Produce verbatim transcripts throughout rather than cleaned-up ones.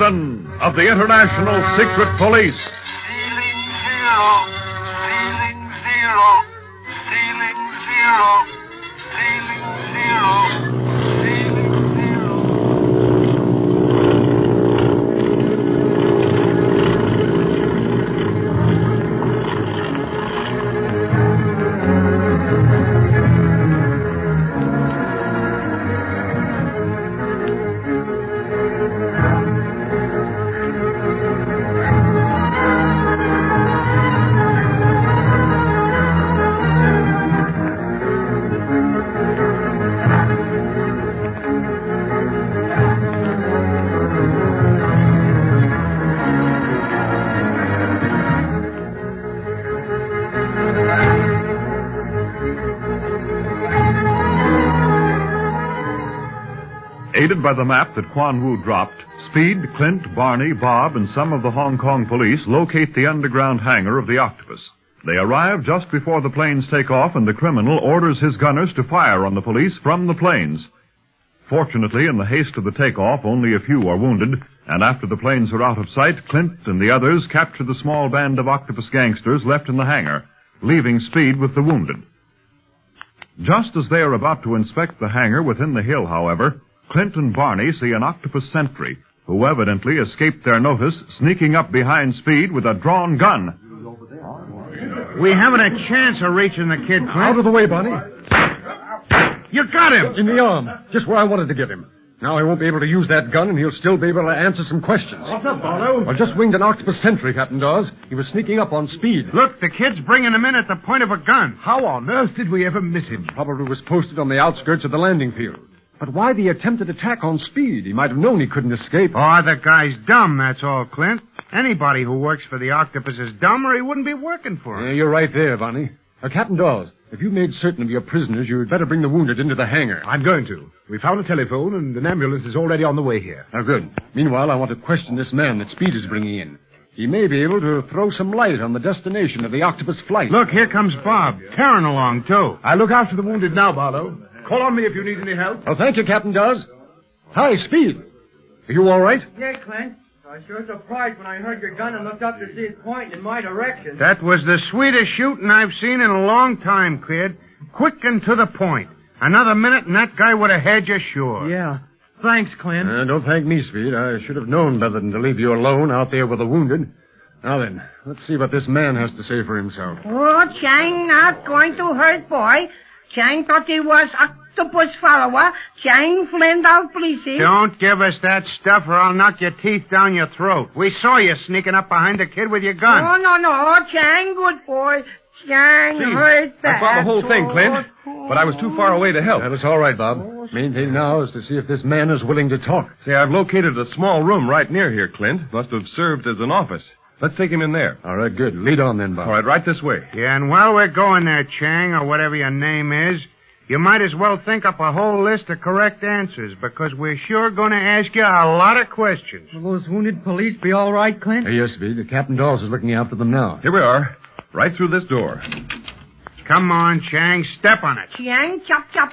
Wilson of the International Secret Police. Ceiling zero, ceiling zero, ceiling zero, ceiling zero, ceiling zero. Aided by the map that Quan Wu dropped, Speed, Clint, Barney, Bob, and some of the Hong Kong police locate the underground hangar of the Octopus. They arrive just before the planes take off, and the criminal orders his gunners to fire on the police from the planes. Fortunately, in the haste of the takeoff, only a few are wounded, and after the planes are out of sight, Clint and the others capture the small band of Octopus gangsters left in the hangar, leaving Speed with the wounded. Just as they are about to inspect the hangar within the hill, however, Clint and Barney see an Octopus sentry, who evidently escaped their notice, sneaking up behind Speed with a drawn gun. We haven't a chance of reaching the kid, Clint. Out of the way, Barney. You got him! In the arm. Just where I wanted to get him. Now he won't be able to use that gun, and he'll still be able to answer some questions. What's up, Barlow? I just winged an Octopus sentry, Captain Dawes. He was sneaking up on Speed. Look, the kid's bringing him in at the point of a gun. How on earth did we ever miss him? Probably was posted on the outskirts of the landing field. But why the attempted attack on Speed? He might have known he couldn't escape. Oh, the guy's dumb, that's all, Clint. Anybody who works for the Octopus is dumb, or he wouldn't be working for him. Yeah, you're right there, Barney. Uh, Captain Dawes, if you made certain of your prisoners, you'd better bring the wounded into the hangar. I'm going to. We found a telephone, and an ambulance is already on the way here. Now, good. Meanwhile, I want to question this man that Speed is bringing in. He may be able to throw some light on the destination of the Octopus flight. Look, here comes Bob, tearing along, too. I'll look after the wounded now, Barlow. Call on me if you need any help. Oh, thank you, Captain Dawes. Hi, Speed. Are you all right? Yeah, Clint. I was sure surprised when I heard your gun and looked up to see it pointing in my direction. That was the sweetest shooting I've seen in a long time, kid. Quick and to the point. Another minute and that guy would have had you sure. Yeah. Thanks, Clint. Uh, don't thank me, Speed. I should have known better than to leave you alone out there with the wounded. Now then, let's see what this man has to say for himself. Oh, Chang not going to hurt boy. Chang thought he was Octopus follower. Chang Flint of police. Don't give us that stuff or I'll knock your teeth down your throat. We saw you sneaking up behind the kid with your gun. Oh, no, no. Chang, good boy. Chang See, hurt that. I saw the whole thing, Clint, but I was too far away to help. That is all right, Bob. Main thing now is to see if this man is willing to talk. See, I've located a small room right near here, Clint. Must have served as an office. Let's take him in there. All right, good. Lead on then, Bob. All right, right this way. Yeah, and while we're going there, Chang, or whatever your name is, you might as well think up a whole list of correct answers, because we're sure going to ask you a lot of questions. Will those wounded police be all right, Clint? Hey, yes, Speed. The Captain Dawes is looking after them now. Here we are, right through this door. Come on, Chang, step on it. Chang, chop, chop.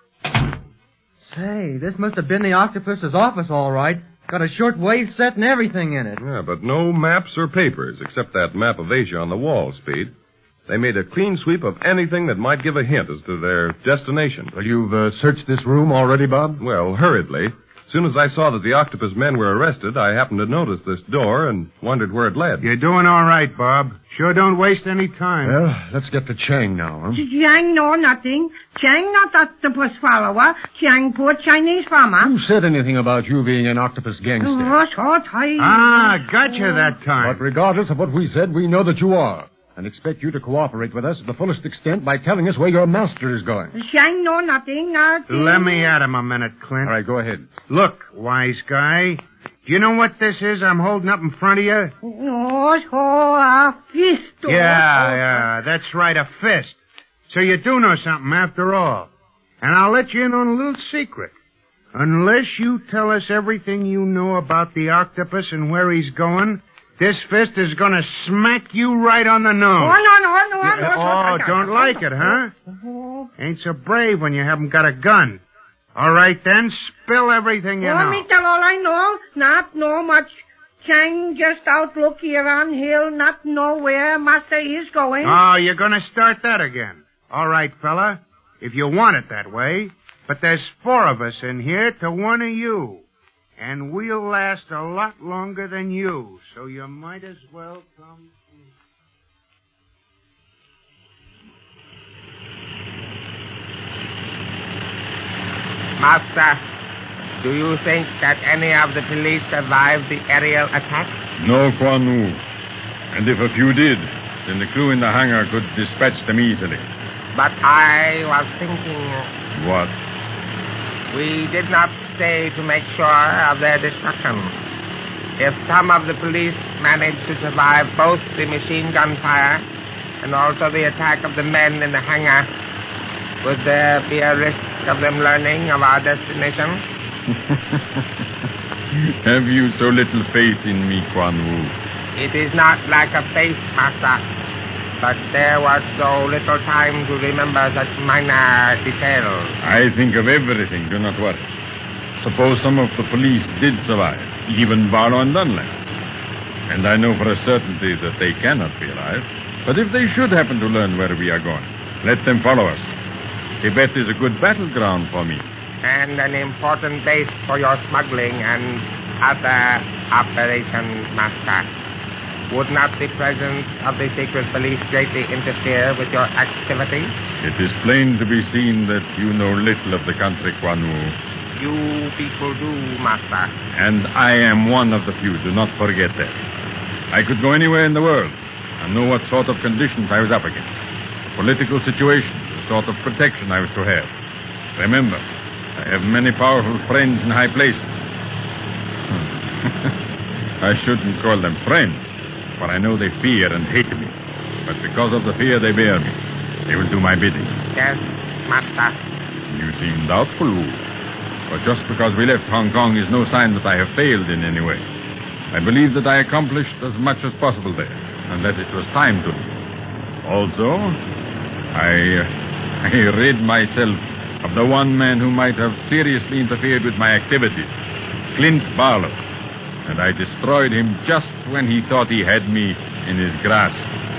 Say, this must have been the Octopus's office, all right. Got a short wave set and everything in it. Yeah, but no maps or papers, except that map of Asia on the wall, Speed. They made a clean sweep of anything that might give a hint as to their destination. Well, you've uh, searched this room already, Bob? Well, hurriedly. As soon as I saw that the Octopus men were arrested, I happened to notice this door and wondered where it led. You're doing all right, Bob. Sure don't waste any time. Well, let's get to Chang now, huh? Chang know nothing. Chang not Octopus follower. Chang poor Chinese farmer. Who said anything about you being an Octopus gangster? Oh, so tight. Ah, gotcha that time. But regardless of what we said, we know that you are. And expect you to cooperate with us to the fullest extent by telling us where your master is going. Chang know nothing, nothing. Let me at him a minute, Clint. All right, go ahead. Look, wise guy. Do you know what this is I'm holding up in front of you? Oh, so a fist. Yeah, yeah, that's right, a fist. So you do know something after all. And I'll let you in on a little secret. Unless you tell us everything you know about the Octopus and where he's going, this fist is going to smack you right on the nose. Oh, no, no, no, Yeah, no. oh, don't like it, huh? Ain't so brave when you haven't got a gun. All right, then, spill everything you Oh, know. me tell all I know. Not know much. Chang just out look here on hill, not know where master is going. Oh, you're going to start that again. All right, fella, if you want it that way. But there's four of us in here to one of you. And we'll last a lot longer than you, so you might as well come. Master, do you think that any of the police survived the aerial attack? No, Quan Wu. And if a few did, then the crew in the hangar could dispatch them easily. But I was thinking... What? We did not stay to make sure of their destruction. If some of the police managed to survive both the machine gun fire and also the attack of the men in the hangar, would there be a risk of them learning of our destination? Have you so little faith in me, Quan Wu? It is not lack of faith, Master, but there was so little time to remember such minor details. I think of everything, do not worry. Suppose some of the police did survive, even Barlow and Dunlap. And I know for a certainty that they cannot be alive. But if they should happen to learn where we are going, let them follow us. Tibet is a good battleground for me. And an important base for your smuggling and other operations, Master. Would not the presence of the secret police greatly interfere with your activity? It is plain to be seen that you know little of the country, Quan Wu. You people do, Master. And I am one of the few, do not forget that. I could go anywhere in the world and know what sort of conditions I was up against. Political situation, the sort of protection I was to have. Remember, I have many powerful friends in high places. I shouldn't call them friends, for I know they fear and hate me. But because of the fear they bear me, they will do my bidding. Yes, Master. You seem doubtful, Wu. But just because we left Hong Kong is no sign that I have failed in any way. I believe that I accomplished as much as possible there, and that it was time to leave. Also, I, uh, I rid myself of the one man who might have seriously interfered with my activities, Clint Barlow. And I destroyed him just when he thought he had me in his grasp.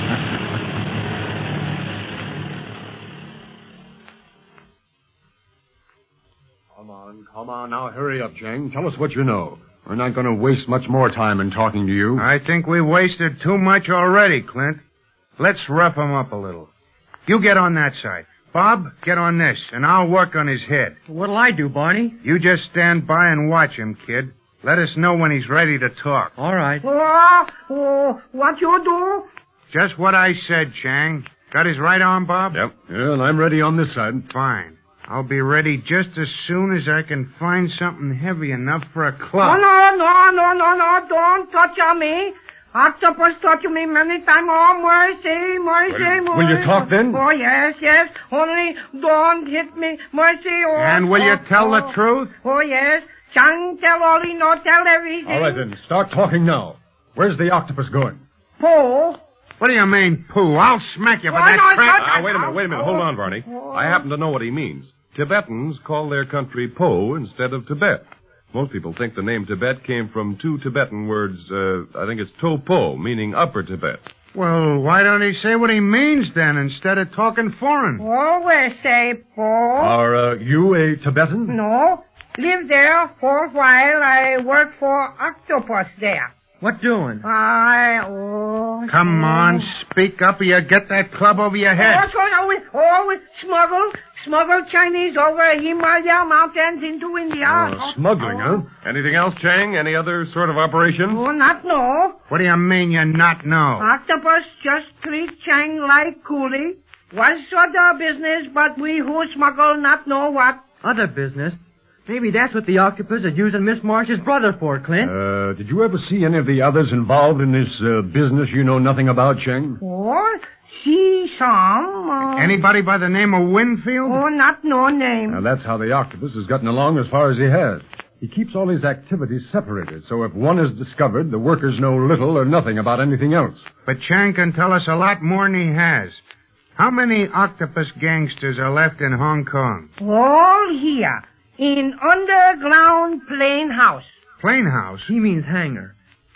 Come on, come on. Now hurry up, Chang. Tell us what you know. We're not going to waste much more time in talking to you. I think we wasted too much already, Clint. Let's rough him up a little. You get on that side. Bob, get on this, and I'll work on his head. What'll I do, Barney? You just stand by and watch him, kid. Let us know when he's ready to talk. All right. Oh, oh, what you do? Just what I said, Chang. Got his right arm, Bob? Yep. Yeah, and I'm ready on this side. Fine. I'll be ready just as soon as I can find something heavy enough for a club. Oh, no, no, no, no, no. Don't touch on me. Octopus touched me many times. Oh, mercy, mercy, Will, mercy. will you talk then? Oh, yes, yes. Only don't hit me. Mercy. Oh, And will oh, you tell oh. the truth? Oh, yes. Chang tell all he know, tell everything. All right, then. Start talking now. Where's the octopus going? Po. What do you mean, poo? I'll smack you for Oh, that no, crap. no, Ah, wait a minute, wait a minute. Hold on, Barney. I happen to know what he means. Tibetans call their country Po instead of Tibet. Most people think the name Tibet came from two Tibetan words, uh, I think it's To Po, meaning Upper Tibet. Well, why don't he say what he means then, instead of talking foreign? Always say Po. Are uh, you a Tibetan? No. Live there for a while. I work for Octopus there. What doing? I, oh... Come on, speak up or you get that club over your head. Oh, so now we, oh, we smuggle, smuggle Chinese over Himalaya mountains into India. Uh, smuggling, huh? Anything else, Chang? Any other sort of operation? Oh, not no. What do you mean you not know? Octopus just treat Chang like coolie. Was other business, but we who smuggle not know what. Other business? Maybe that's what the octopus is using Miss Marsh's brother for, Clint. Uh, did you ever see any of the others involved in this uh, business you know nothing about, Cheng? Oh, see some. Uh, Anybody by the name of Winfield? Oh, not no name. Now, that's how the octopus has gotten along as far as he has. He keeps all his activities separated, so if one is discovered, the workers know little or nothing about anything else. But Chang can tell us a lot more than he has. How many octopus gangsters are left in Hong Kong? All here. In underground plane house. Plane house? He means hangar.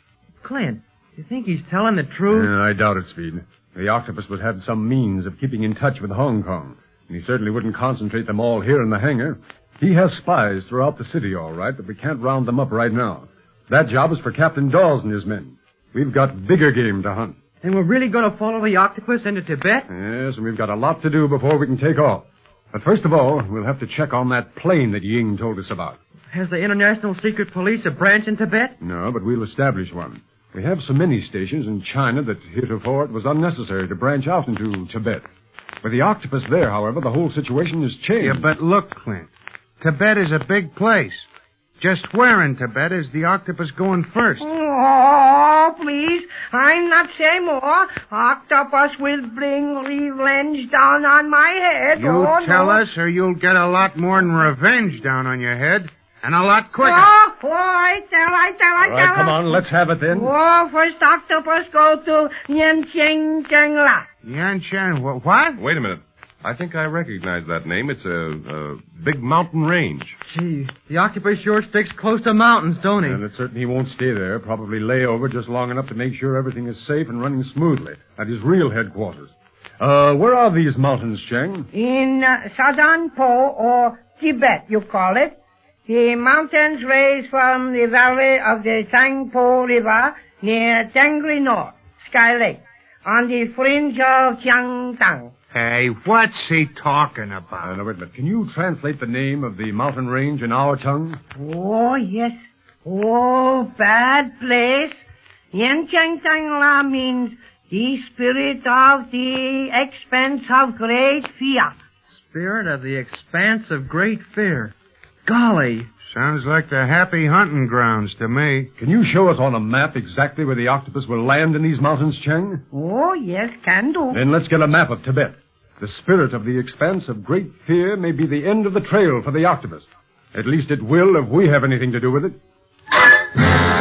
Clint, you think he's telling the truth? Uh, I doubt it, Speed. The octopus would have some means of keeping in touch with Hong Kong. And he certainly wouldn't concentrate them all here in the hangar. He has spies throughout the city, all right, but we can't round them up right now. That job is for Captain Dawes and his men. We've got bigger game to hunt. And we're really going to follow the octopus into Tibet? Yes, and we've got a lot to do before we can take off. But first of all, we'll have to check on that plane that Ying told us about. Has the International Secret Police a branch in Tibet? No, but we'll establish one. We have so many stations in China that heretofore it was unnecessary to branch out into Tibet. With the octopus there, however, the whole situation has changed. Yeah, but look, Clint. Tibet is a big place. Just where in Tibet is the octopus going first? Oh, please. I'm not saying more. Octopus will bring revenge down on my head. You oh, tell no. us, or you'll get a lot more than revenge down on your head. And a lot quicker. Oh, oh, I tell, I tell, I All tell. right, come on, let's have it then. Oh, first octopus go to Yen Cheng Cheng La. Yan Chen, wh- what? Wait a minute. I think I recognize that name. It's a, a big mountain range. Gee, the octopus sure sticks close to mountains, don't he? And it's certain he won't stay there. Probably lay over just long enough to make sure everything is safe and running smoothly at his real headquarters. Uh, where are these mountains, Cheng? In uh, Southern Po, or Tibet, you call it. The mountains rise from the valley of the Changpo River near Tangri North, Sky Lake, on the fringe of Chiangtang. Hey, what's he talking Uh, about? now, wait a minute. Can you translate the name of the mountain range in our tongue? Oh, yes. Oh, bad place. Yen Cheng Tang La means the spirit of the expense of great fear. Spirit of the expanse of great fear. Golly. Sounds like the happy hunting grounds to me. Can you show us on a map exactly where the octopus will land in these mountains, Cheng? Oh, yes, can do. Then let's get a map of Tibet. The spirit of the expanse of great fear may be the end of the trail for the octopus. At least it will if we have anything to do with it.